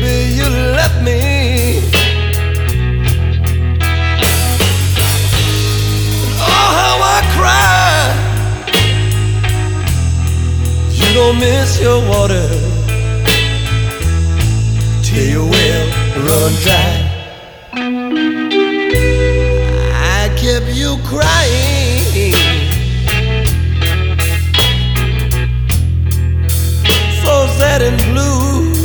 baby, you left me. Oh, how I cry. You don't miss your water till your well run dry. I kept you crying, so sad and blue.